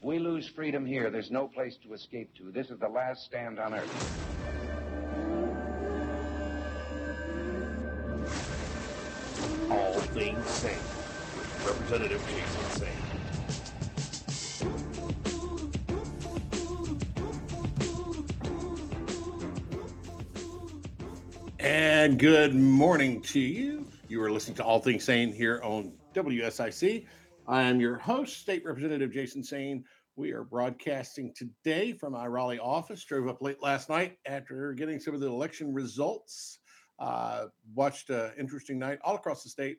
we lose freedom here, there's no place to escape to. This is the last stand on earth. All Things Sane with Representative Jason Sane. And good morning to you. You are listening to All Things Sane here on WSIC. I am your host, State Representative Jason Sane. We are broadcasting today from our Raleigh office. Drove up late last night after getting some of the election results. Watched an interesting night all across the state.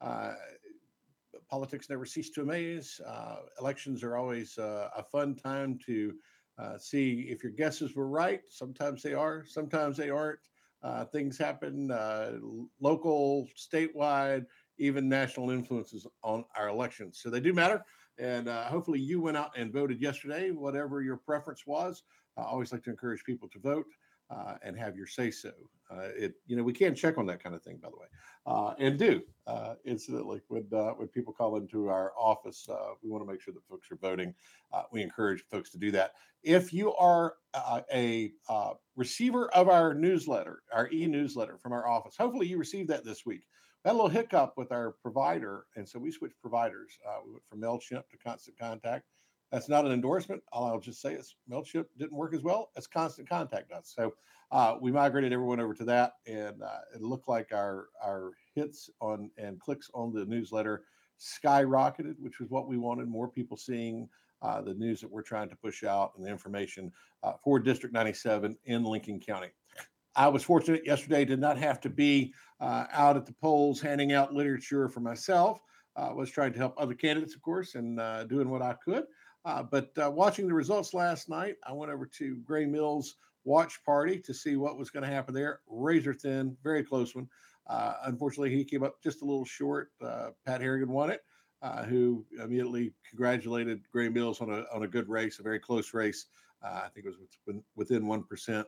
Politics never cease to amaze. Elections are always a fun time to see if your guesses were right. Sometimes they are, sometimes they aren't. Things happen local, statewide, even national influences on our elections. So they do matter. And hopefully you went out and voted yesterday, whatever your preference was. I always like to encourage people to vote and have your say so. We can check on that kind of thing, by the way, and do incidentally when people call into our office. We want to make sure that folks are voting. We encourage folks to do that. If you are a receiver of our newsletter, our e-newsletter from our office, hopefully you received that this week. We had a little hiccup with our provider, and so we switched providers. We went from MailChimp to Constant Contact. That's not an endorsement. All I'll just say is MailChimp didn't work as well as Constant Contact does. So we migrated everyone over to that, and it looked like our hits on and clicks on the newsletter skyrocketed, which was what we wanted, more people seeing the news that we're trying to push out and the information for District 97 in Lincoln County. I was fortunate yesterday, did not have to be out at the polls handing out literature for myself. Was trying to help other candidates, of course, and doing what I could. But watching the results last night, I went over to Gray Mills' watch party to see what was going to happen there. Razor thin, very close one. Unfortunately, he came up just a little short. Pat Harrigan won it, who immediately congratulated Gray Mills on a good race, a very close race. I think it was within 1%.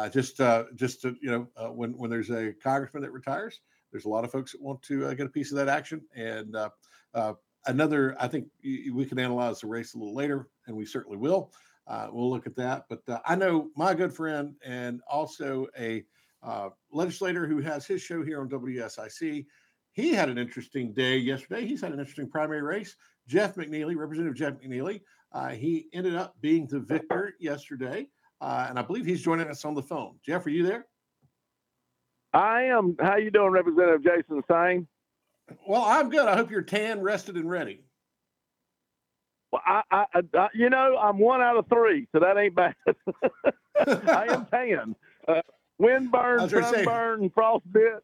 When there's a congressman that retires, there's a lot of folks that want to get a piece of that action. And I think we can analyze the race a little later, and we certainly will. We'll look at that. But I know my good friend and also a legislator who has his show here on WSIC, he had an interesting day yesterday. He's had an interesting primary race. Jeff McNeely, Representative Jeff McNeely, he ended up being the victor yesterday. And I believe he's joining us on the phone. Jeff, are you there? I am. How you doing, Representative Jason Sane? Well, I'm good. I hope you're tan, rested, and ready. Well, I'm 1 out of 3, so that ain't bad. I am tan. Windburn, sunburn, frostbit.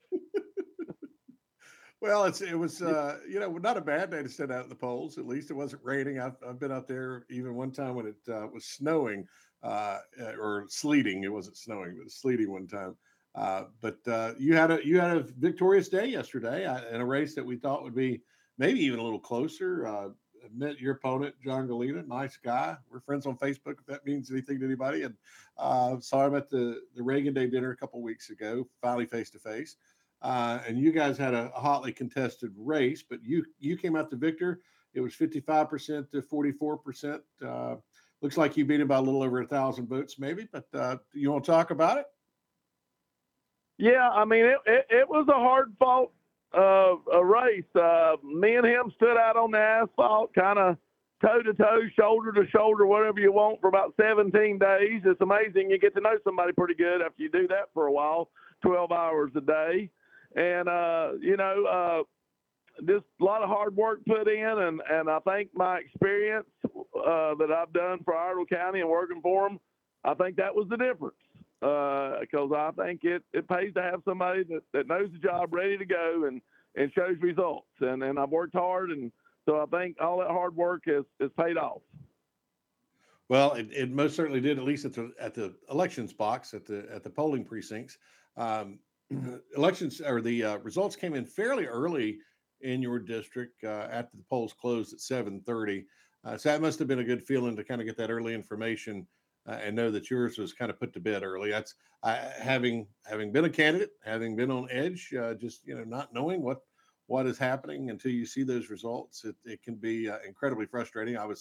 Well, it was not a bad day to sit out at the polls. At least it wasn't raining. I've been out there even one time when it was snowing or sleeting. It wasn't snowing, but it was sleeting one time. But you had a victorious day yesterday in a race that we thought would be maybe even a little closer. Met your opponent, John Galena, nice guy. We're friends on Facebook, if that means anything to anybody. And saw him at the Reagan Day dinner a couple of weeks ago, finally face to face. And you guys had a hotly contested race, but you came out the victor. It was 55% to 44%. Looks like you beat him by a little over 1,000 votes, maybe. But you want to talk about it? Yeah, I mean, it was a hard-fought race. Me and him stood out on the asphalt, kind of toe-to-toe, shoulder-to-shoulder, whatever you want, for about 17 days. It's amazing. You get to know somebody pretty good after you do that for a while, 12 hours a day. And, just a lot of hard work put in, and I think my experience that I've done for Iredell County and working for them, I think that was the difference. Because I think it pays to have somebody that knows the job, ready to go, and shows results. And I've worked hard, and so I think all that hard work has paid off. Well, it most certainly did, at least at the elections box, at the polling precincts. Elections or the results came in fairly early in your district after the polls closed at 7:30. So that must have been a good feeling to kind of get that early information and know that yours was kind of put to bed early. That's having been a candidate, having been on edge, just not knowing what is happening until you see those results. It can be incredibly frustrating. I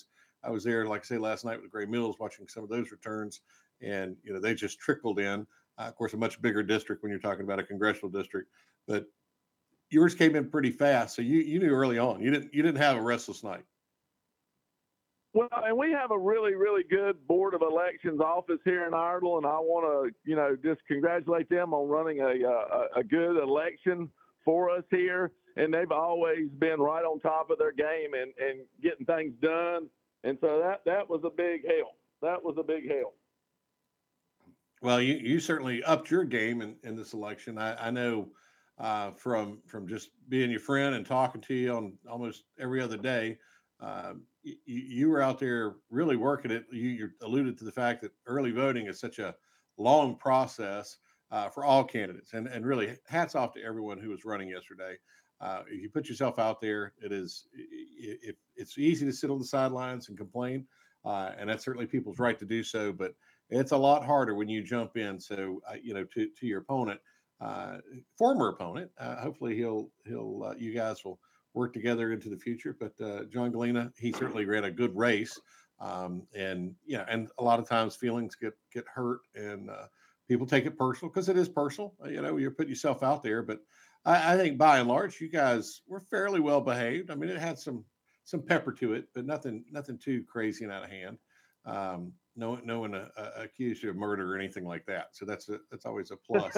I was there, like I say, last night with Gray Mills, watching some of those returns, and they just trickled in. Of course, a much bigger district when you're talking about a congressional district, but yours came in pretty fast. So you knew early on. You didn't have a restless night. Well, and we have a really, really good Board of Elections office here in Iredell, and I want to, just congratulate them on running a good election for us here. And they've always been right on top of their game and getting things done. And so that was a big help. That was a big help. Well, you certainly upped your game in this election. I know from just being your friend and talking to you on almost every other day. You were out there really working it. You alluded to the fact that early voting is such a long process for all candidates, and really hats off to everyone who was running yesterday. If you put yourself out there, it's easy to sit on the sidelines and complain, and that's certainly people's right to do so. But it's a lot harder when you jump in. So to your opponent, former opponent, hopefully you guys will work together into the future. But John Galena, he certainly ran a good race, and a lot of times feelings get hurt, and people take it personal because it is personal. You're putting yourself out there, but I think by and large, you guys were fairly well behaved. I mean, it had some pepper to it, but nothing too crazy and out of hand. No one accused you of murder or anything like that, so that's always a plus.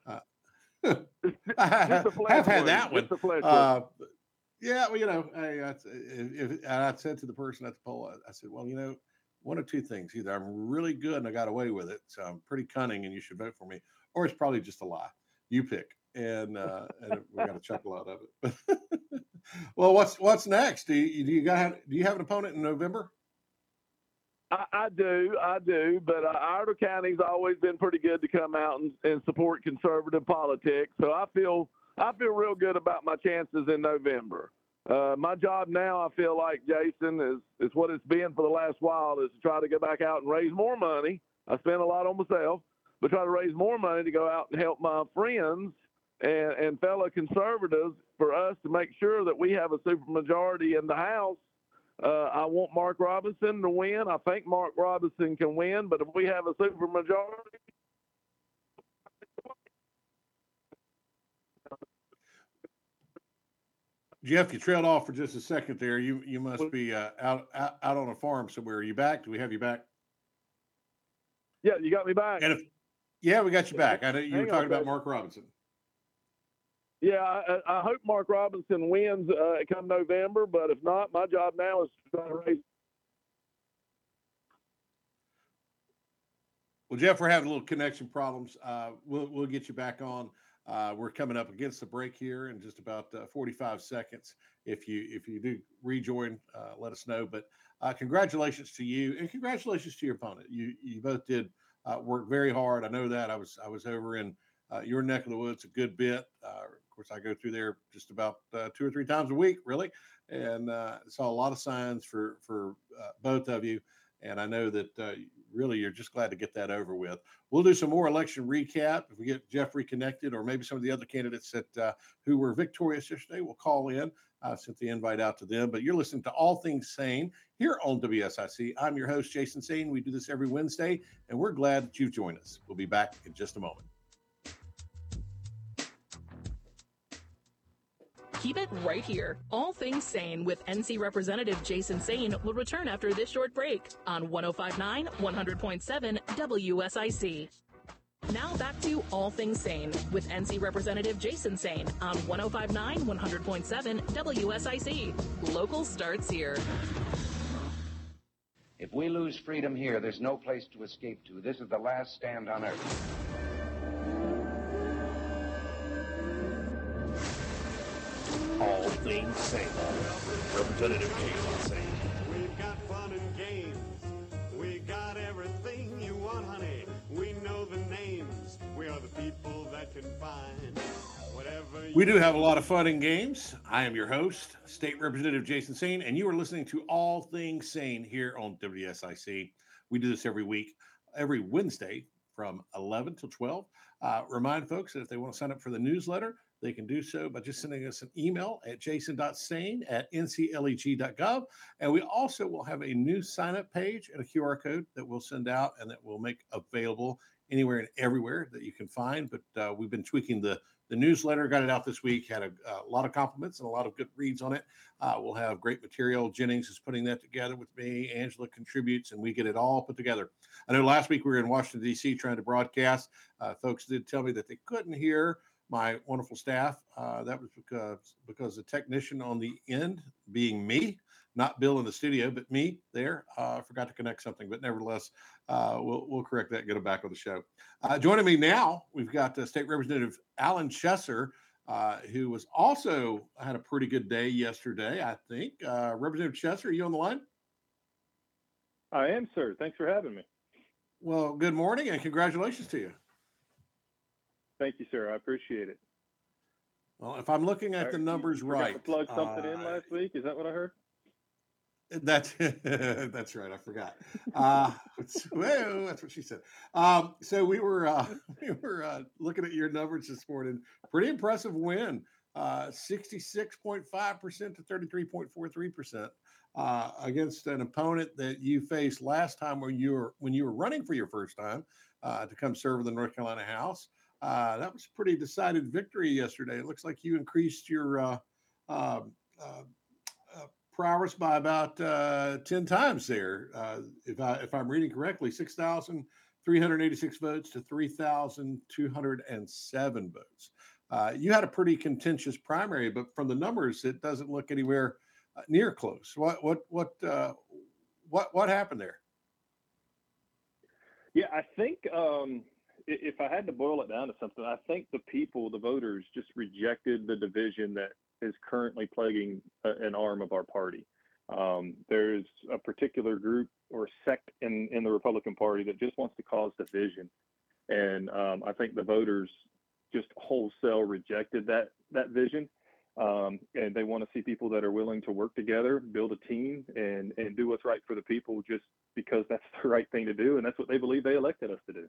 I have had that one. Yeah, well, I said to the person at the poll, I said, well, one of two things: either I'm really good and I got away with it, so I'm pretty cunning, and you should vote for me, or it's probably just a lie. You pick, and we got a chuckle out of it. Well, what's next? Do you have an opponent in November? I do, but Iredell County's always been pretty good to come out and support conservative politics. So I feel real good about my chances in November. My job now, I feel like, Jason, is what it's been for the last while, is to try to go back out and raise more money. I spend a lot on myself, but try to raise more money to go out and help my friends and fellow conservatives for us to make sure that we have a supermajority in the House. I want Mark Robinson to win. I think Mark Robinson can win, but if we have a supermajority, Jeff, you trailed off for just a second there. You must be out on a farm somewhere. Are you back? Do we have you back? Yeah, you got me back. Yeah, we got you back. I know you were talking about Mark Robinson. Yeah, I hope Mark Robinson wins come November, but if not, my job now is to try to raise. Well, Jeff, we're having a little connection problems. We'll get you back on. We're coming up against the break here in just about 45 seconds. If you do rejoin, let us know. But congratulations to you, and congratulations to your opponent. You both did work very hard. I know that. I was over in your neck of the woods a good bit. Of course, I go through there just about 2 or 3 times a week, really, and saw a lot of signs for both of you. And I know that really you're just glad to get that over with. We'll do some more election recap if we get Jeff reconnected, or maybe some of the other candidates that who were victorious yesterday will call in. I sent the invite out to them. But you're listening to All Things Sane here on WSIC. I'm your host, Jason Sane. We do this every Wednesday, and we're glad that you've joined us. We'll be back in just a moment. Keep it right here. All Things Sane with NC Representative Jason Sane will return after this short break on 105.9, 100.7 WSIC. Now back to All Things Sane with NC Representative Jason Sane on 105.9, 100.7 WSIC. Local starts here. If we lose freedom here, there's no place to escape to. This is the last stand on earth. All Things Sane. Representative Jason Sane. We've got fun and games. We got everything you want, honey. We know the names. We are the people that can find whatever We do have a lot of fun and games. I am your host, State Representative Jason Sane, and you are listening to All Things Sane here on WSIC. We do this every week, every Wednesday from 11 till 12. Remind folks that if they want to sign up for the newsletter, they can do so by just sending us an email at jason.sane@ncleg.gov. And we also will have a new sign up page and a QR code that we'll send out and that we'll make available anywhere and everywhere that you can find. But we've been tweaking the newsletter, got it out this week, had a lot of compliments and a lot of good reads on it. We'll have great material. Jennings is putting that together with me. Angela contributes, and we get it all put together. I know last week we were in Washington, D.C. trying to broadcast. Folks did tell me that they couldn't hear my wonderful staff. That was because the technician on the end, being me, not Bill in the studio, but me there, forgot to connect something. But nevertheless, we'll correct that and get it back on the show. Joining me now, we've got State Representative Alan Chesser, who was also had a pretty good day yesterday, I think. Representative Chesser, are you on the line? I am, sir. Thanks for having me. Well, good morning and congratulations to you. Thank you, sir. I appreciate it. Well, if I'm looking at the numbers you right, to plug something in last week. Is that what I heard? That's right. I forgot. Well, that's what she said. So we were looking at your numbers this morning. Pretty impressive win. 66.5% to 33.43% against an opponent that you faced last time when you were running for your first time to come serve in the North Carolina House. That was a pretty decided victory yesterday. It looks like you increased your prowess by about 10 times there. If I'm reading correctly, 6,386 votes to 3,207 votes. You had a pretty contentious primary, but from the numbers, it doesn't look anywhere near close. What happened there? Yeah, I think if I had to boil it down to something, I think the voters, just rejected the division that is currently plaguing an arm of our party. There's a particular group or sect in the Republican Party that just wants to cause division. And I think the voters just wholesale rejected that vision. And they want to see people that are willing to work together, build a team, and do what's right for the people just because that's the right thing to do. And that's what they believe they elected us to do.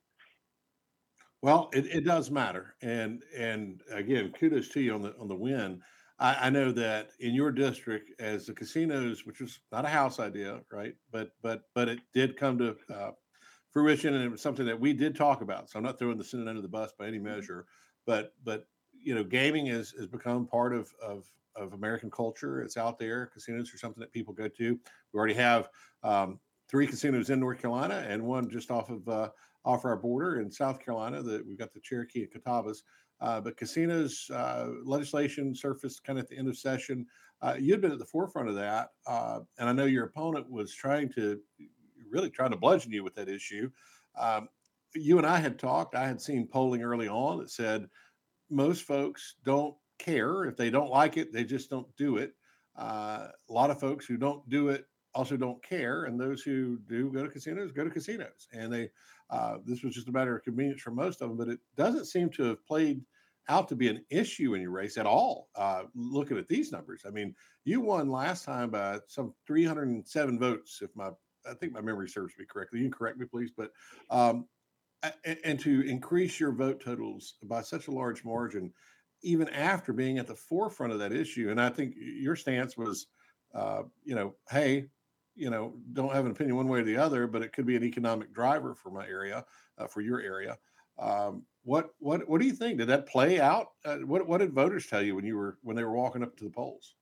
Well, it does matter. And again, kudos to you on the win. I know that in your district, as the casinos, which was not a House idea, right? But it did come to fruition, and it was something that we did talk about. So I'm not throwing the Senate under the bus by any measure, but gaming has become part of American culture. It's out there. Casinos are something that people go to. We already have 3 casinos in North Carolina and one just off our border in South Carolina. That we've got the Cherokee and Catawbas. But casinos legislation surfaced kind of at the end of session. You'd been at the forefront of that, and I know your opponent was trying to bludgeon you with that issue. You and I had talked. I had seen polling early on that said most folks don't care. If they don't like it, they just don't do it. A lot of folks who don't do it also don't care, and those who do go to casinos. And they this was just a matter of convenience for most of them, but it doesn't seem to have played out to be an issue in your race at all. Looking at these numbers, I mean, you won last time by some 307 votes, I think my memory serves me correctly. You can correct me, please. But and to increase your vote totals by such a large margin, even after being at the forefront of that issue, and I think your stance was, hey, don't have an opinion one way or the other, but it could be an economic driver for my area, for your area. What do you think? Did that play out? What did voters tell you when they were walking up to the polls?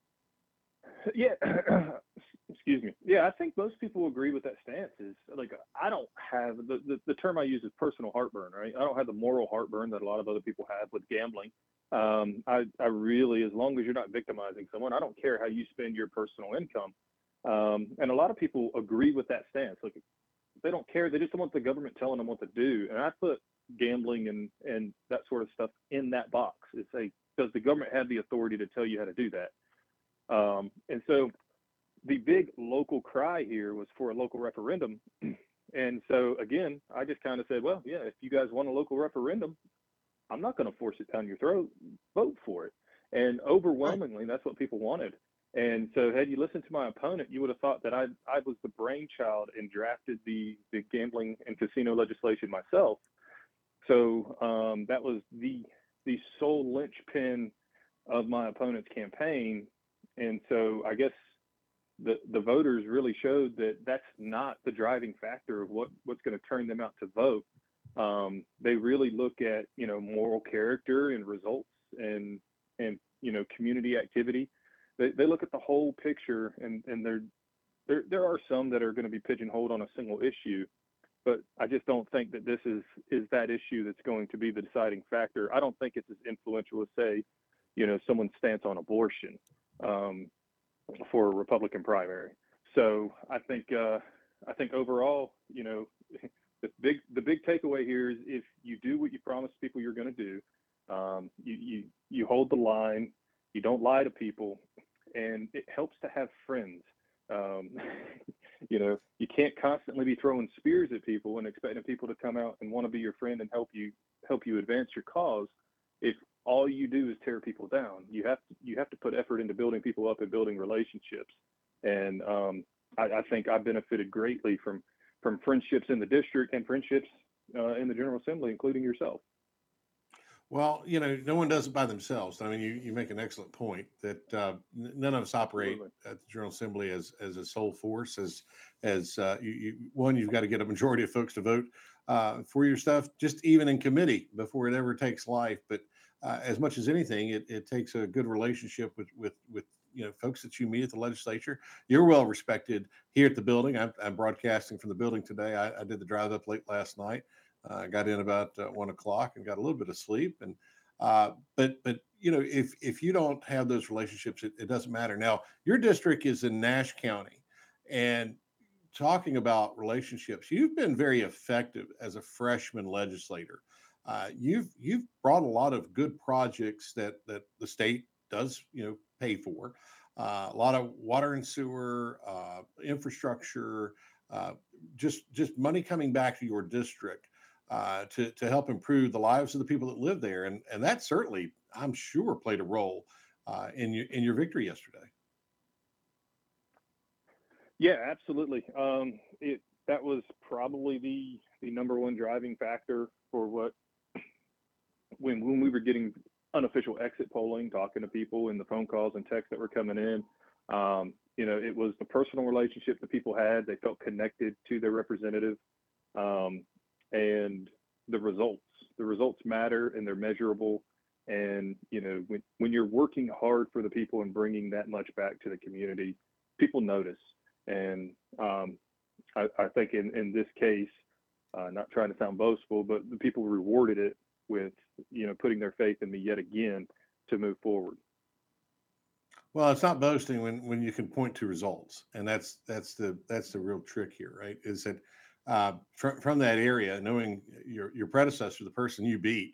Yeah, excuse me. Yeah, I think most people agree with that stance. Is like, I don't have the term I use is personal heartburn, right? I don't have the moral heartburn that a lot of other people have with gambling. I really, as long as you're not victimizing someone, I don't care how you spend your personal income. And a lot of people agree with that stance. Like, they don't care. They just don't want the government telling them what to do. And I put gambling and that sort of stuff in that box. It's like, does the government have the authority to tell you how to do that? And so the big local cry here was for a local referendum. And so, again, I just kind of said, well, yeah, if you guys want a local referendum, I'm not going to force it down your throat. Vote for it. And overwhelmingly, that's what people wanted. And so had you listened to my opponent, you would have thought that I was the brainchild and drafted the gambling and casino legislation myself. So that was the the sole linchpin of my opponent's campaign. And so I guess the voters really showed that that's not the driving factor of what's going to turn them out to vote. They really look at, moral character and results and community activity. They look at the whole picture, and there are some that are going to be pigeonholed on a single issue, but I just don't think that this is that issue that's going to be the deciding factor. I don't think it's as influential as, say, someone's stance on abortion for a Republican primary. So I think overall, the big takeaway here is if you do what you promise people you're going to do, you hold the line, you don't lie to people, and it helps to have friends. You can't constantly be throwing spears at people and expecting people to come out and want to be your friend and help you advance your cause. If all you do is tear people down, you have to put effort into building people up and building relationships. And I think I benefited greatly from friendships in the district and friendships in the General Assembly, including yourself. Well, no one does it by themselves. I mean, you make an excellent point that none of us operate Absolutely. at the General Assembly as a sole force. You've got to get a majority of folks to vote for your stuff, just even in committee before it ever takes life. But as much as anything, it takes a good relationship with folks that you meet at the legislature. You're well respected here at the building. I'm broadcasting from the building today. I did the drive up late last night. I got in about 1 o'clock and got a little bit of sleep. And but if you don't have those relationships, it doesn't matter. Now, your district is in Nash County, and talking about relationships, you've been very effective as a freshman legislator. You've brought a lot of good projects that the state does pay for. A lot of water and sewer infrastructure, just money coming back to your district. To help improve the lives of the people that live there, and that certainly, I'm sure, played a role in your victory yesterday. Yeah, absolutely. That was probably the number one driving factor for when we were getting unofficial exit polling, talking to people, and the phone calls and texts that were coming in. It was the personal relationship that people had. They felt connected to their representative. And the results matter, and they're measurable. And, when you're working hard for the people and bringing that much back to the community, people notice. And I think in this case, not trying to sound boastful, but the people rewarded it with, putting their faith in me yet again to move forward. Well, it's not boasting when you can point to results, and that's the real trick here, right? Is that from that area, knowing your predecessor, the person you beat,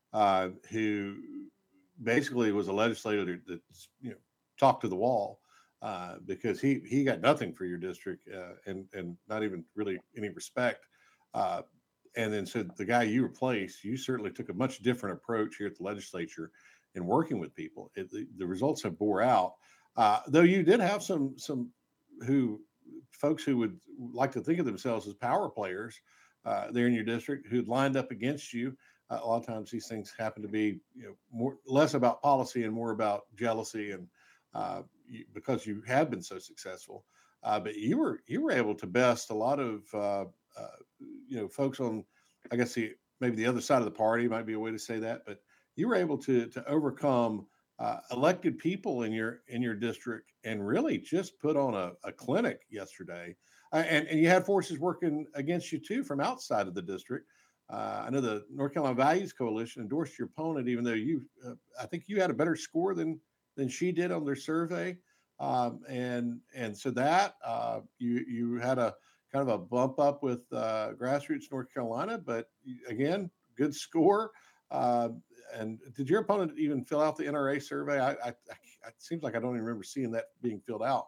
who basically was a legislator that talked to the wall, because he got nothing for your district, and not even really any respect. And then so the guy you replaced, you certainly took a much different approach here at the legislature in working with people. The results have bore out, though you did have some folks who would like to think of themselves as power players there in your district who'd lined up against you. A lot of times these things happen to be less about policy and more about jealousy, and because you have been so successful. But you were able to best a lot of folks on, I guess, maybe the other side of the party might be a way to say that, but you were able to overcome elected people in your district and really just put on a clinic yesterday. And you had forces working against you too from outside of the district. I know the North Carolina Values Coalition endorsed your opponent, even though I think you had a better score than she did on their survey. And so that you had a kind of a bump up with Grassroots North Carolina, but again, good score. And did your opponent even fill out the NRA survey? It seems like I don't even remember seeing that being filled out.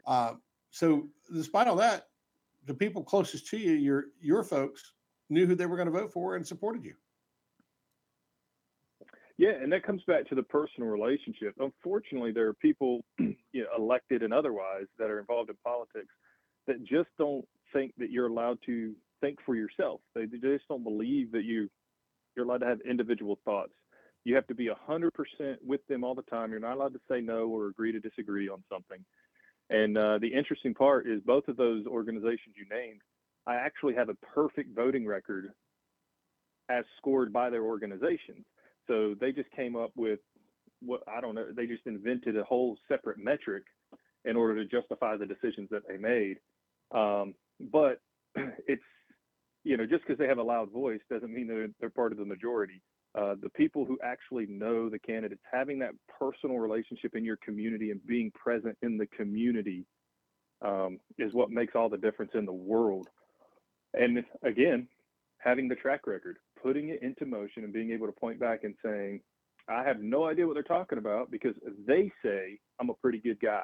So despite all that, the people closest to you, your folks, knew who they were going to vote for and supported you. Yeah, and that comes back to the personal relationship. Unfortunately, there are people, elected and otherwise, that are involved in politics that just don't think that you're allowed to think for yourself. They just don't believe that you're allowed to have individual thoughts. You have to be 100% with them all the time. You're not allowed to say no or agree to disagree on something. And the interesting part is both of those organizations you named, I actually have a perfect voting record as scored by their organizations. So they just came up with they just invented a whole separate metric in order to justify the decisions that they made. But it's, just because they have a loud voice doesn't mean they're part of the majority. The people who actually know the candidates, having that personal relationship in your community and being present in the community is what makes all the difference in the world. And again, having the track record, putting it into motion and being able to point back and saying, I have no idea what they're talking about because they say I'm a pretty good guy.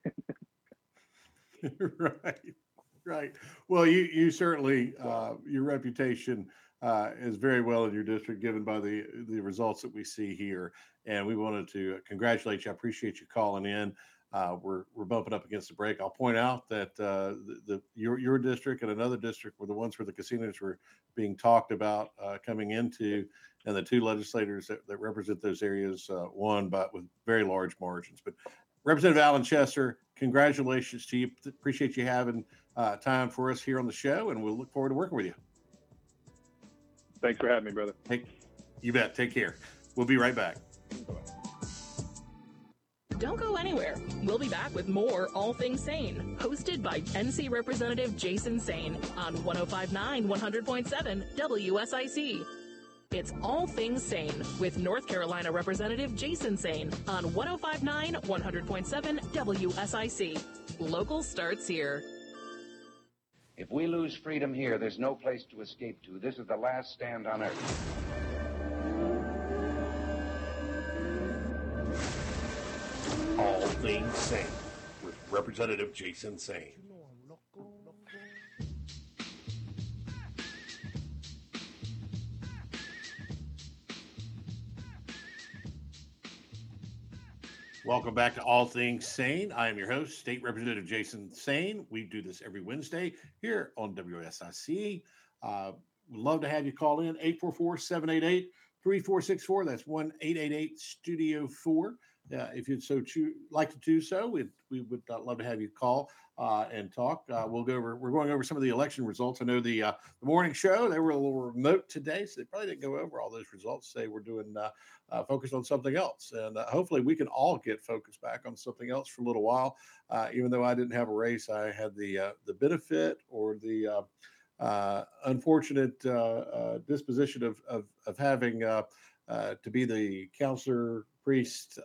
Right. Well, you certainly, your reputation is very well in your district, given by the results that we see here. And we wanted to congratulate you. I appreciate you calling in. We're bumping up against the break. I'll point out that your district and another district were the ones where the casinos were being talked about coming into, and the two legislators that represent those areas won, but with very large margins. But Representative Alan Chester, congratulations to you. Appreciate you having time for us here on the show, and we'll look forward to working with you. Thanks for having me, brother. You bet. Take care. We'll be right back. Don't go anywhere. We'll be back with more All Things Sane, hosted by NC Representative Jason Sane on 105.9 100.7 WSIC. It's All Things Sane with North Carolina Representative Jason Sane on 105.9 100.7 WSIC. Local starts here. If we lose freedom here, there's no place to escape to. This is the last stand on earth. All Things Sane with Representative Jason Sane. Welcome back to All Things Sane. I am your host, State Representative Jason Sane. We do this every Wednesday here on WSIC. We'd love to have you call in 844-788-3464. That's 1-888-STUDIO-4. If you'd like to do so, we would love to have you call and talk. We're going over some of the election results. I know the morning show, they were a little remote today, so they probably didn't go over all those results. They were doing focused on something else, and hopefully we can all get focused back on something else for a little while. Even though I didn't have a race, I had the benefit or the unfortunate disposition of having to be the counselor, priest,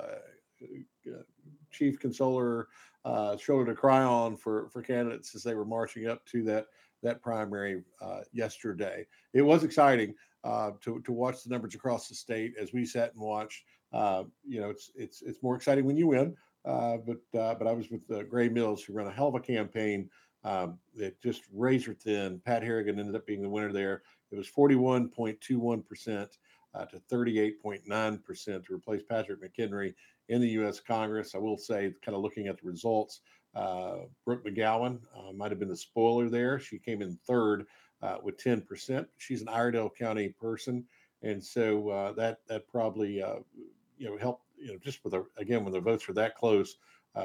chief consoler, shoulder to cry on for candidates as they were marching up to that primary yesterday. It was exciting to watch the numbers across the state as we sat and watched. It's more exciting when you win, but I was with Gray Mills, who ran a hell of a campaign that just razor thin. Pat Harrigan ended up being the winner there. It was 41.21% to 38.9% to replace Patrick McHenry in the U.S. Congress. I will say, kind of looking at the results, Brooke McGowan might have been the spoiler there. She came in third with 10%. She's an Iredell County person, and so that probably helped. Just when the votes were that close,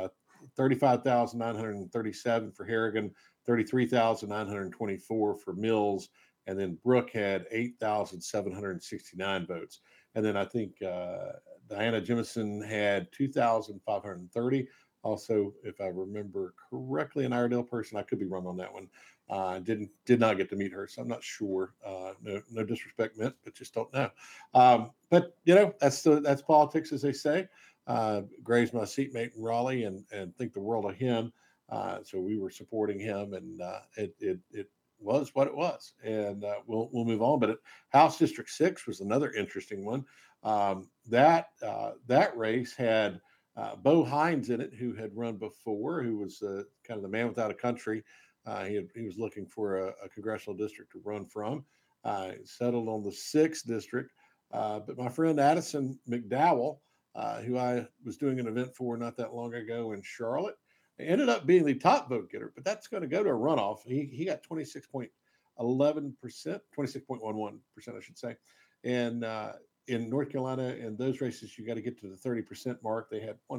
35,937 for Harrigan, 33,924 for Mills. And then Brooke had 8,769 votes. And then I think Diana Jemison had 2,530. Also, if I remember correctly, an Iredell person. I could be wrong on that one. Did not get to meet her, so I'm not sure. No disrespect meant, but just don't know. But that's politics, as they say. Gray's my seatmate in Raleigh, and think the world of him. So we were supporting him, and it was what it was, and we'll move on. But House District 6 was another interesting one. That race had Bo Hines in it, who had run before, who was kind of the man without a country. He was looking for a congressional district to run from. Settled on the 6th district, but my friend Addison McDowell, who I was doing an event for not that long ago in Charlotte, ended up being the top vote getter, but that's going to go to a runoff. He got 26.11%, 26.11%, I should say. And in North Carolina, in those races, you got to get to the 30% mark. They had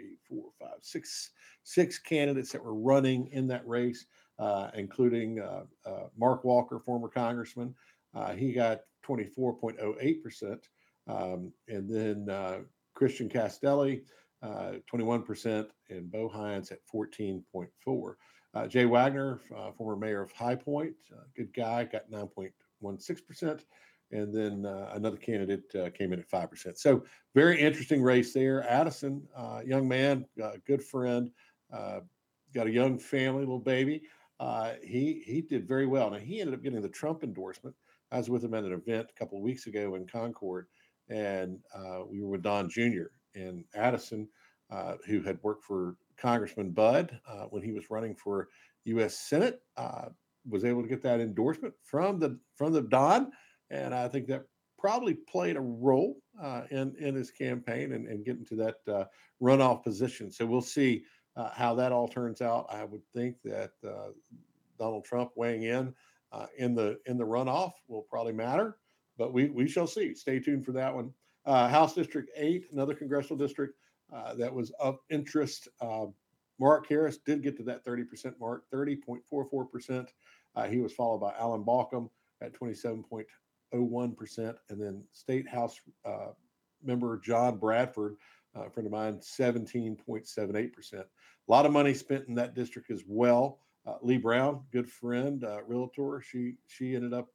6 candidates that were running in that race, including Mark Walker, former congressman. He got 24.08%. And then Christian Castelli, 21%, and Bo Hines at 14.4%. Jay Wagner, former mayor of High Point, good guy, got 9.16%. And then another candidate came in at 5%. So very interesting race there. Addison, young man, good friend, got a young family, little baby. He did very well. Now, he ended up getting the Trump endorsement. I was with him at an event a couple of weeks ago in Concord, and we were with Don Jr. and Addison, who had worked for Congressman Budd when he was running for U.S. Senate, was able to get that endorsement from the Don, and I think that probably played a role in his campaign and getting to that runoff position. So we'll see how that all turns out. I would think that Donald Trump weighing in the runoff will probably matter, but we shall see. Stay tuned for that one. House District 8, another congressional district that was of interest. Mark Harris did get to that 30% mark, 30.44%. He was followed by Alan Balcom at 27.01%, and then State House member John Bradford, a friend of mine, 17.78%. A lot of money spent in that district as well. Lee Brown, good friend, realtor. She ended up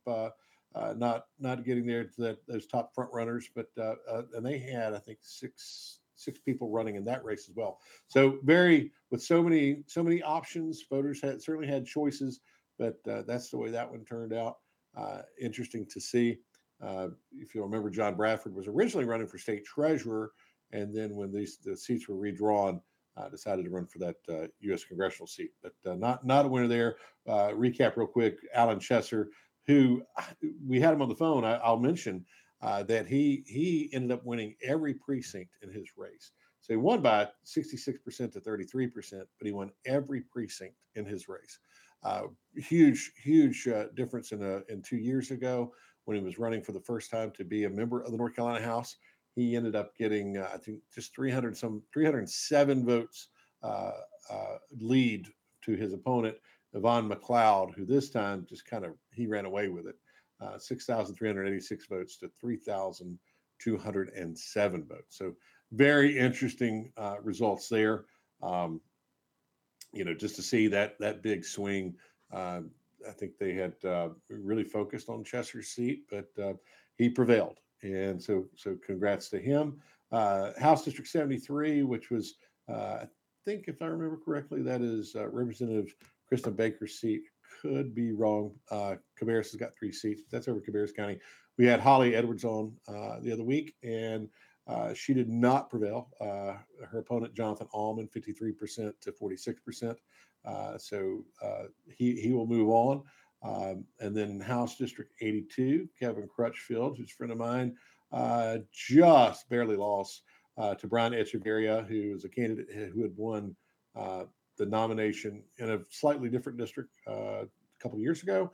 not getting there to those top front runners, but and they had, I think, six people running in that race as well. So with so many options, voters certainly had choices, but that's the way that one turned out. Interesting to see. If you'll remember, John Bradford was originally running for state treasurer, and then when the seats were redrawn, decided to run for that U.S. congressional seat, but not a winner there. Recap real quick: Alan Chesser, who we had him on the phone. I'll mention that he ended up winning every precinct in his race. So he won by 66% to 33%, but he won every precinct in his race. Huge difference in 2 years ago when he was running for the first time to be a member of the North Carolina House. He ended up getting, I think, just 307 votes lead to his opponent, Yvonne McLeod, who this time just he ran away with it. 6,386 votes to 3,207 votes. So very interesting results there. Just to see that big swing. I think they had really focused on Chesser's seat, but he prevailed. And so congrats to him. House District 73, which was, I think if I remember correctly, that is Representative Kristen Baker's seat. Could be wrong. Cabarrus has got 3 seats. That's over Cabarrus County. We had Holly Edwards on the other week, and she did not prevail. Her opponent, Jonathan Allman, 53% to 46%. So he will move on. And then House District 82, Kevin Crutchfield, who's a friend of mine, just barely lost to Brian Echeverria, who is a candidate who had won the nomination in a slightly different district a couple of years ago,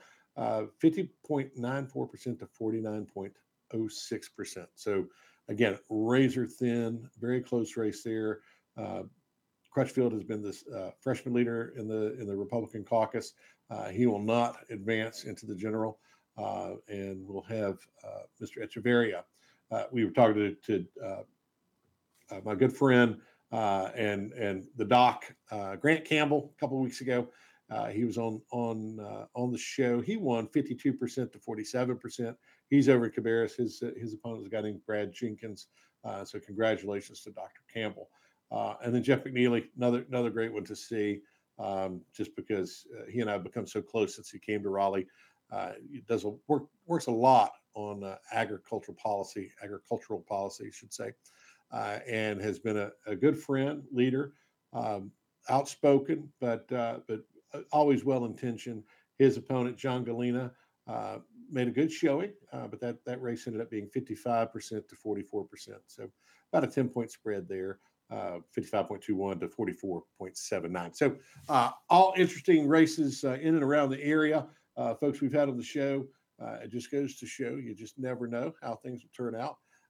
50.94% to 49.06%. So again, razor thin, very close race there. Crutchfield has been this freshman leader in the Republican caucus. He will not advance into the general, and we'll have Mr. Echeverria. We were talking to my good friend and the doc, Grant Campbell, a couple of weeks ago. He was on the show. He won 52% to 47%. He's over at Cabarrus. His opponent was a guy named Brad Jenkins. So congratulations to Dr. Campbell. And then Jeff McNeely, another great one to see, just because he and I have become so close since he came to Raleigh. He works a lot on agricultural policy, I should say, and has been a good friend, leader, outspoken, but always well-intentioned. His opponent, John Galena, made a good showing, but that race ended up being 55% to 44%. So about a 10-point spread there, 55.21 to 44.79. So all interesting races in and around the area. Folks we've had on the show. It just goes to show you just never know how things will turn out.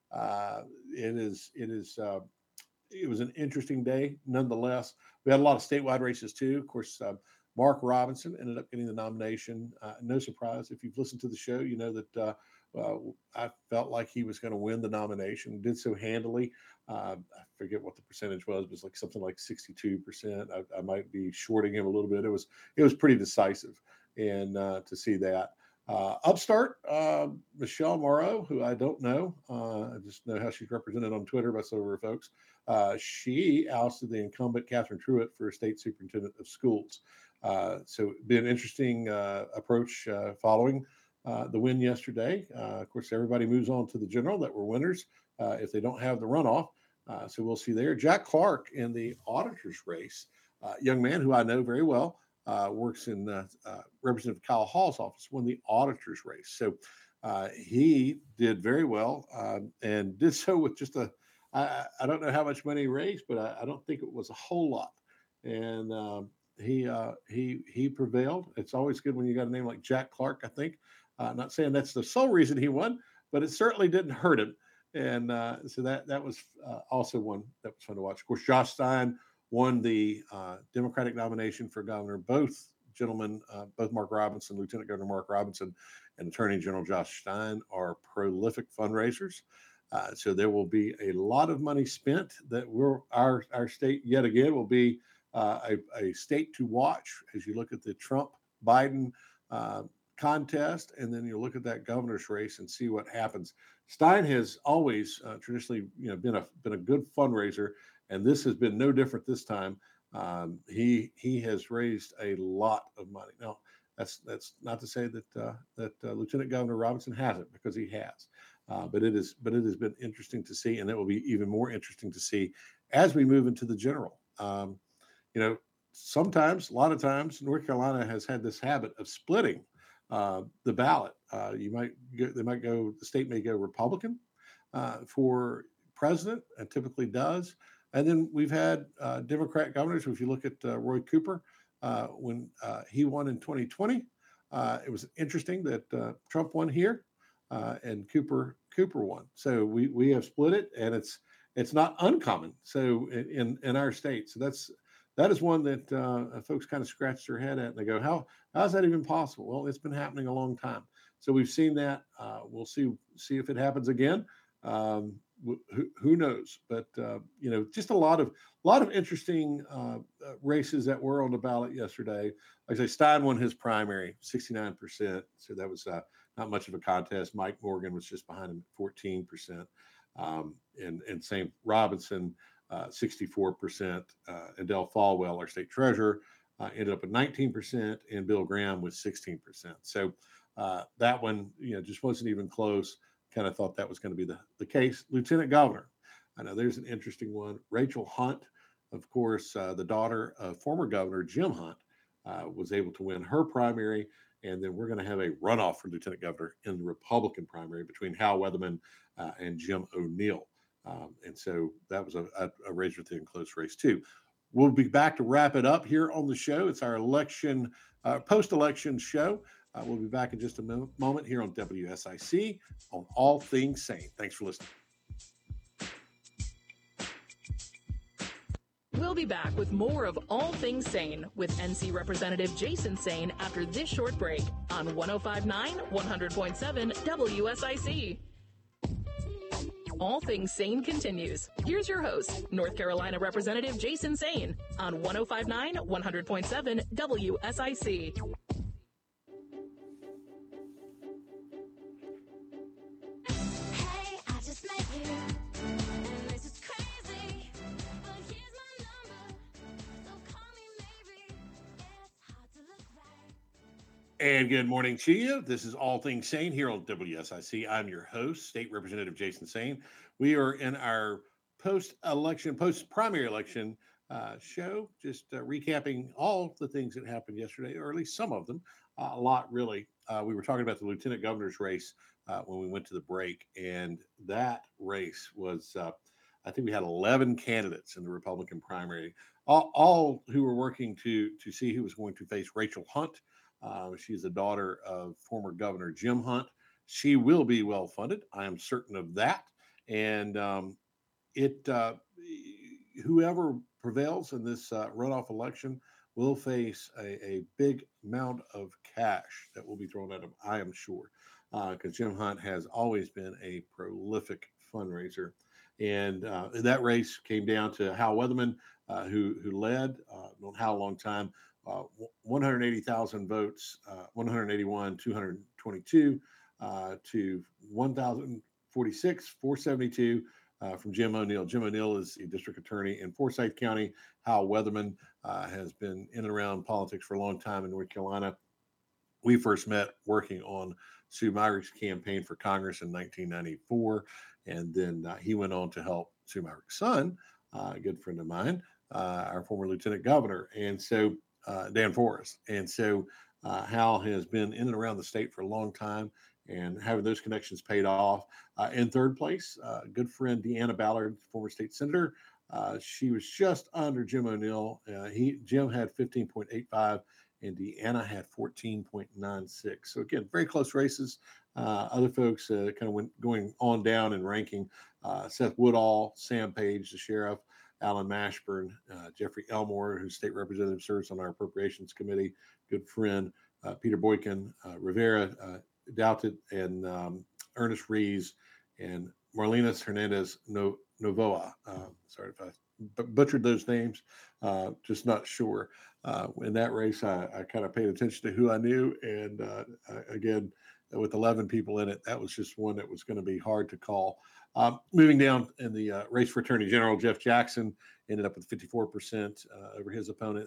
It was an interesting day, nonetheless. We had a lot of statewide races too. Of course, Mark Robinson ended up getting the nomination. No surprise. If you've listened to the show, you know that I felt like he was going to win the nomination. Did so handily. I forget what the percentage was. It was like something like 62%. I might be shorting him a little bit. It was pretty decisive, and to see that. Upstart, Michelle Morrow, who I don't know. I just know how she's represented on Twitter by some of her folks. She ousted the incumbent Catherine Truitt for state superintendent of schools. So it'd be an interesting approach following the win yesterday. Of course, everybody moves on to the general that were winners if they don't have the runoff. So we'll see there. Jack Clark in the auditor's race, young man who I know very well. Works in Representative Kyle Hall's office, won the auditor's race. So he did very well and did so with just I don't know how much money he raised, but I don't think it was a whole lot. And he prevailed. It's always good when you got a name like Jack Clark, I think. Not saying that's the sole reason he won, but it certainly didn't hurt him. And so that was also one that was fun to watch. Of course, Josh Stein won the Democratic nomination for governor. Both gentlemen, both Mark Robinson, Lieutenant Governor Mark Robinson, and Attorney General Josh Stein are prolific fundraisers. So there will be a lot of money spent that our state yet again will be a state to watch as you look at the Trump-Biden contest, and then you look at that governor's race and see what happens. Stein has always traditionally, been a good fundraiser, and this has been no different this time. He has raised a lot of money. Now, that's not to say that Lieutenant Governor Robinson hasn't, because he has. But it has been interesting to see, and it will be even more interesting to see as we move into the general. Sometimes, a lot of times, North Carolina has had this habit of splitting the ballot. The state may go Republican for president, and typically does. And then we've had Democrat governors. If you look at Roy Cooper, when he won in 2020, it was interesting that Trump won here and Cooper won. So we have split it, and it's not uncommon. So in our state, so that is one that folks kind of scratch their head at, and they go, how's that even possible? Well, it's been happening a long time. So we've seen that. We'll see if it happens again. Who knows? But just a lot of interesting races that were on the ballot yesterday. Like I say, Stein won his primary, 69%. So that was not much of a contest. Mike Morgan was just behind him at 14%. And same Robinson, 64%. And Del Falwell, our state treasurer, ended up at 19%, and Bill Graham was 16%. So that one, just wasn't even close. Kind of thought that was going to be the case. Lieutenant Governor, I know there's an interesting one. Rachel Hunt, of course, the daughter of former Governor Jim Hunt, was able to win her primary. And then we're going to have a runoff for Lieutenant Governor in the Republican primary between Hal Weatherman and Jim O'Neill. And so that was a razor thin close race too. We'll be back to wrap it up here on the show. It's our election, post-election show. We'll be back in just a moment here on WSIC on All Things Sane. Thanks for listening. We'll be back with more of All Things Sane with NC Representative Jason Sane after this short break on 105.9, 100.7 WSIC. All Things Sane continues. Here's your host, North Carolina Representative Jason Sane on 105.9, 100.7 WSIC. And good morning to you. This is All Things Sane here on WSIC. I'm your host, State Representative Jason Sane. We are in our post-primary election show, just recapping all the things that happened yesterday, or at least some of them. A lot, really. We were talking about the lieutenant governor's race when we went to the break, and that race was, I think we had 11 candidates in the Republican primary, all who were working to see who was going to face Rachel Hunt. She's the daughter of former Governor Jim Hunt. She will be well funded. I am certain of that. And it whoever prevails in this runoff election will face a big amount of cash that will be thrown at him, I am sure, because Jim Hunt has always been a prolific fundraiser. And that race came down to Hal Weatherman, who led, don't how long time, 180,000 votes, 181, 222 to 1,046, 472 from Jim O'Neill. Jim O'Neill is the district attorney in Forsyth County. Hal Weatherman has been in and around politics for a long time in North Carolina. We first met working on Sue Myrick's campaign for Congress in 1994, and then he went on to help Sue Myrick's son, a good friend of mine, our former lieutenant governor, and so Dan Forrest. And so Hal has been in and around the state for a long time, and having those connections paid off. In third place, good friend Deanna Ballard, former state senator. She was just under Jim O'Neill. Jim had 15.85 and Deanna had 14.96. So again, very close races. Other folks kind of went going on down in ranking. Seth Woodall, Sam Page, the sheriff, Alan Mashburn, Jeffrey Elmore, who's state representative, serves on our appropriations committee, good friend, Peter Boykin, Rivera, Doughted, and Ernest Rees, and Marlenas Hernandez Novoa. Sorry if I butchered those names, just not sure. In that race, I kind of paid attention to who I knew. And again, with 11 people in it, that was just one that was going to be hard to call. Moving down in the race for Attorney General, Jeff Jackson ended up with 54% over his opponent,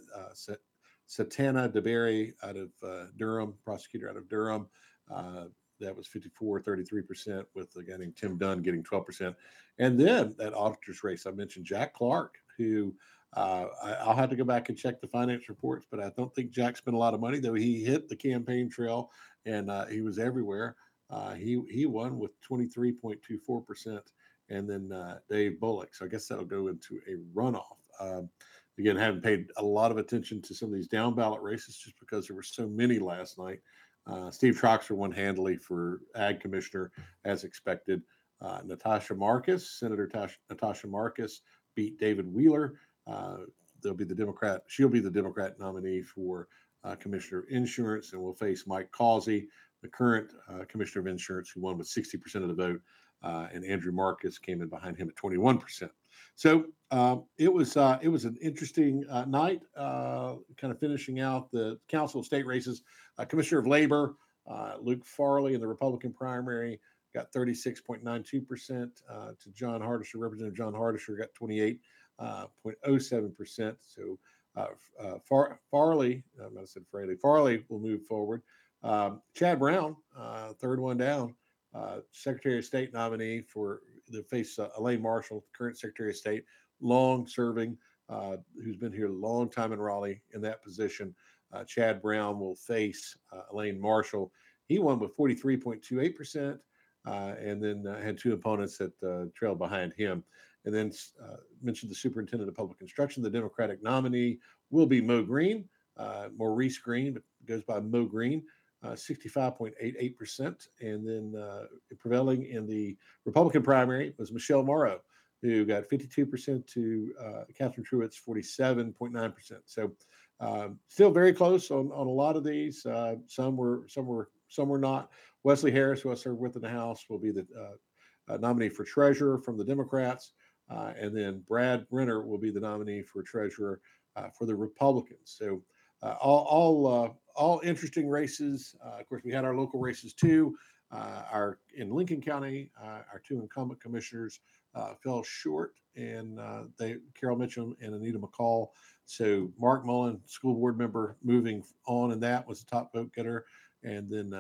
Satana DeBerry out of Durham, prosecutor out of Durham. That was 33%, with a guy named Tim Dunn getting 12%. And then that auditor's race, I mentioned Jack Clark, who I'll have to go back and check the finance reports, but I don't think Jack spent a lot of money, though he hit the campaign trail and he was everywhere. He won with 23.24%. And then Dave Bullock. So I guess that'll go into a runoff. Again, haven't paid a lot of attention to some of these down ballot races just because there were so many last night. Steve Troxler won handily for Ag Commissioner, as expected. Natasha Marcus, Senator Natasha Marcus, beat David Wheeler. She'll be the Democrat nominee for Commissioner of Insurance, and will face Mike Causey, the current Commissioner of Insurance, who won with 60% of the vote. And Andrew Marcus came in behind him at 21%. So it was an interesting night, kind of finishing out the Council of State races. Commissioner of Labor, Luke Farley in the Republican primary got 36.92% to John Hardisher. Representative John Hardisher got 28.07%. So Farley, I might have said Fraley, Farley will move forward. Chad Brown, third one down, Secretary of State nominee for the face Elaine Marshall, current Secretary of State, long serving, who's been here a long time in Raleigh in that position. Chad Brown will face Elaine Marshall. He won with 43.28%, and then had two opponents that trailed behind him. And then mentioned the Superintendent of Public Instruction. The Democratic nominee will be Mo Green, Maurice Green, but goes by Mo Green, 65.88%. And then prevailing in the Republican primary was Michelle Morrow, who got 52% to Catherine Truitt's 47.9%. So still very close on a lot of these. Some were not. Wesley Harris, who I served with in the House, will be the nominee for treasurer from the Democrats. And then Brad Renner will be the nominee for treasurer for the Republicans. So all interesting races. Of course, we had our local races too. In Lincoln County, our two incumbent commissioners fell short, and Carol Mitchum and Anita McCall. So Mark Mullen, school board member, moving on, and that was the top vote getter. And then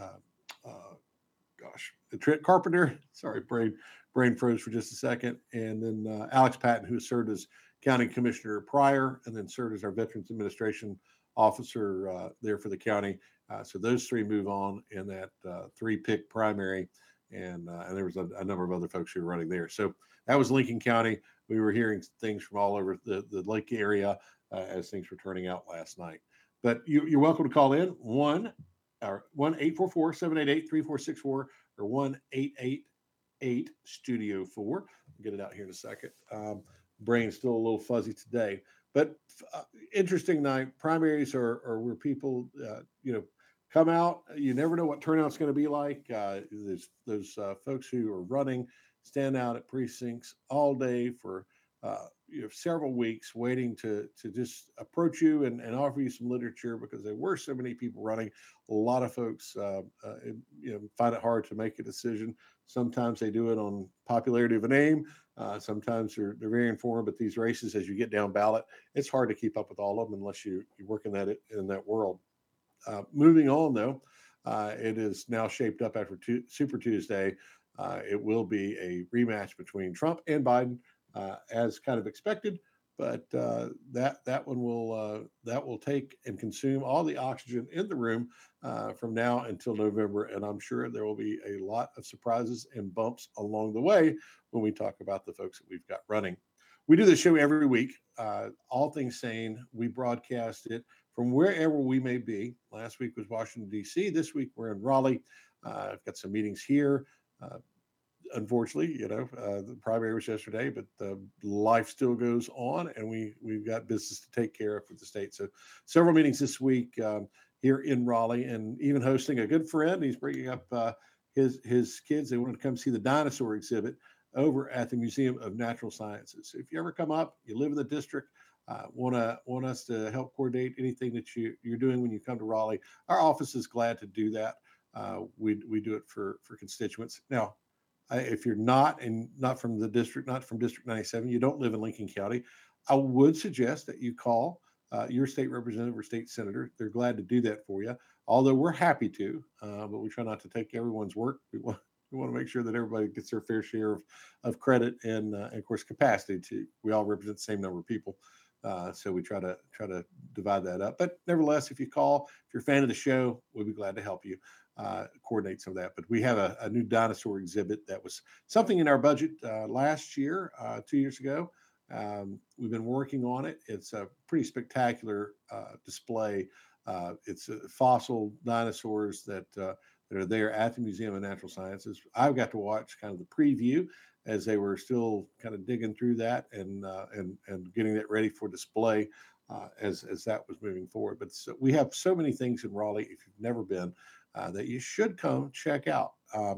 Trent Carpenter, sorry, brain froze for just a second. And then Alex Patton, who served as county commissioner prior, and then served as our Veterans Administration officer there for the county. So those three move on in that three-pick primary. And there was a number of other folks who were running there. So that was Lincoln County. We were hearing things from all over the lake area as things were turning out last night. But you're welcome to call in 1-844-788-3464 or 1-888 8 Studio 4. I'll get it out here in a second. Brain's still a little fuzzy today, but interesting night. Primaries are where people, come out. You never know what turnout's going to be like. There's those folks who are running, stand out at precincts all day for several weeks, waiting to just approach you and offer you some literature because there were so many people running. A lot of folks, find it hard to make a decision. Sometimes they do it on popularity of a name. Sometimes they're very informed, but these races, as you get down ballot, it's hard to keep up with all of them unless you work in that world. Moving on, though, it is now shaped up after Super Tuesday. It will be a rematch between Trump and Biden, as kind of expected, but that one will take and consume all the oxygen in the room from now until November, and I'm sure there will be a lot of surprises and bumps along the way when we talk about the folks that we've got running. We do this show every week, All Things Sane. We broadcast it from wherever we may be. Last week was Washington, D.C. This week we're in Raleigh. I've got some meetings here. Unfortunately, the primary was yesterday, but life still goes on, and we've got business to take care of for the state. So several meetings this week here in Raleigh, and even hosting a good friend. He's bringing up his kids. They wanted to come see the dinosaur exhibit over at the Museum of Natural Sciences. So if you ever come up, you live in the district, want us to help coordinate anything that you're doing when you come to Raleigh, our office is glad to do that. We do it for constituents. Now, if you're not from the district, not from District 97, you don't live in Lincoln County, I would suggest that you call your state representative or state senator. They're glad to do that for you, although we're happy to, but we try not to take everyone's work. We want to make sure that everybody gets their fair share of credit and of course, capacity too. We all represent the same number of people. So we try to divide that up. But nevertheless, if you call, if you're a fan of the show, we'll be glad to help you coordinate some of that. But we have a new dinosaur exhibit that was something in our budget last year, 2 years ago. We've been working on it. It's a pretty spectacular display. It's fossil dinosaurs that are there at the Museum of Natural Sciences. I've got to watch kind of the preview as they were still kind of digging through that and getting it ready for display as that was moving forward. But we have so many things in Raleigh, if you've never been, that you should come check out.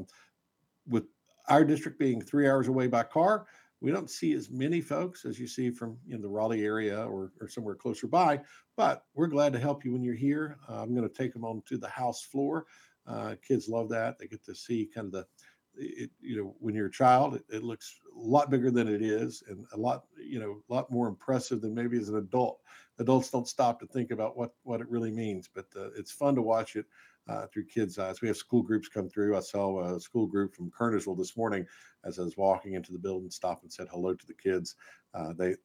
With our district being 3 hours away by car, we don't see as many folks as you see from the Raleigh area or somewhere closer by, but we're glad to help you when you're here. I'm going to take them on to the house floor. Kids love that. They get to see kind of when you're a child, it looks a lot bigger than it is, and a lot more impressive than maybe as an adult. Adults don't stop to think about what it really means, but it's fun to watch it through kids' eyes. We have school groups come through. I saw a school group from Kernersville this morning as I was walking into the building, stopped and said hello to the kids. They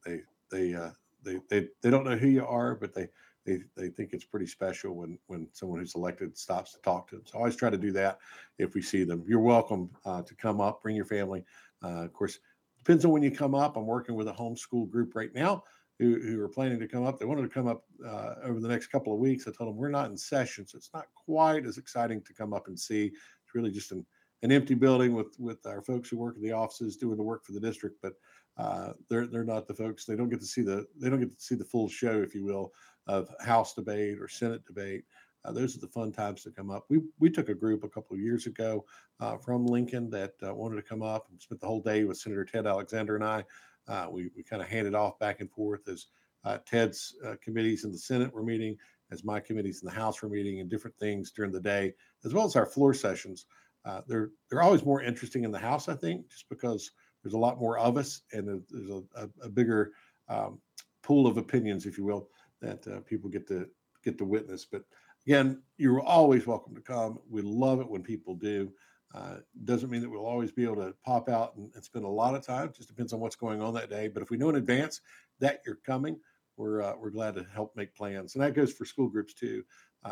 don't know who you are, but they think it's pretty special when someone who's elected stops to talk to them. So I always try to do that if we see them. You're welcome to come up, bring your family. Of course, depends on when you come up. I'm working with a homeschool group right now who are planning to come up. They wanted to come up over the next couple of weeks. I told them we're not in session, so it's not quite as exciting to come up and see. It's really just an empty building with our folks who work in the offices doing the work for the district, but they're not the folks. They don't get to see the full show, if you will, of House debate or Senate debate. Those are the fun times to come up. We took a group a couple of years ago from Lincoln that wanted to come up and spent the whole day with Senator Ted Alexander and I. We kind of handed off back and forth as Ted's committees in the Senate were meeting, as my committees in the House were meeting, and different things during the day, as well as our floor sessions. They're always more interesting in the House, I think, just because there's a lot more of us, and there's a bigger pool of opinions, if you will, that people get to witness. But again, you're always welcome to come. We love it when people do. Doesn't mean that we'll always be able to pop out and spend a lot of time. Just depends on what's going on that day. But if we know in advance that you're coming, we're glad to help make plans. And that goes for school groups too.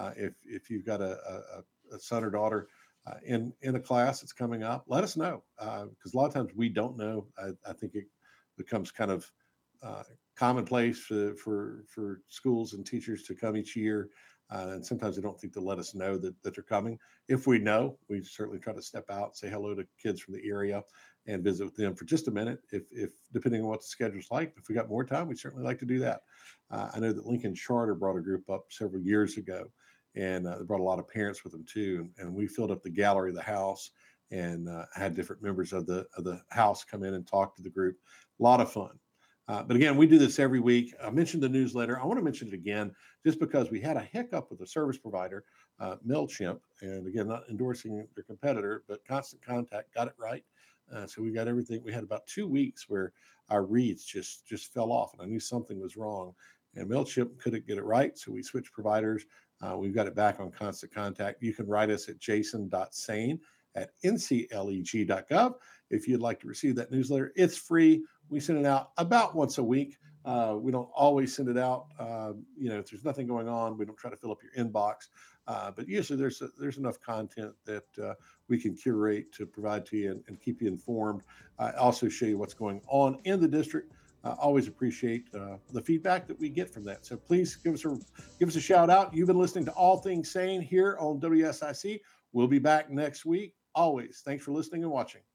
If you've got a son or daughter in a class that's coming up, let us know, because a lot of times we don't know. I think it becomes kind of commonplace for schools and teachers to come each year And sometimes they don't think to let us know that they're coming. If we know, we certainly try to step out, say hello to kids from the area, and visit with them for just a minute. If depending on what the schedule's like, if we got more time, we certainly like to do that. I know that Lincoln Charter brought a group up several years ago, and they brought a lot of parents with them too. And we filled up the gallery of the house and had different members of the house come in and talk to the group. A lot of fun. But again, we do this every week. I mentioned the newsletter. I want to mention it again just because we had a hiccup with a service provider, MailChimp. And again, not endorsing their competitor, but Constant Contact got it right. So we got everything. We had about 2 weeks where our reads just fell off, and I knew something was wrong. And MailChimp couldn't get it right, so we switched providers. We've got it back on Constant Contact. You can write us at jason.sane@ncleg.gov if you'd like to receive that newsletter. It's free. We send it out about once a week. We don't always send it out. If there's nothing going on, we don't try to fill up your inbox. But usually there's enough content that we can curate to provide to you and keep you informed. Also show you what's going on in the district. Always appreciate the feedback that we get from that. So please give us a shout out. You've been listening to All Things Sane here on WSIC. We'll be back next week. Always. Thanks for listening and watching.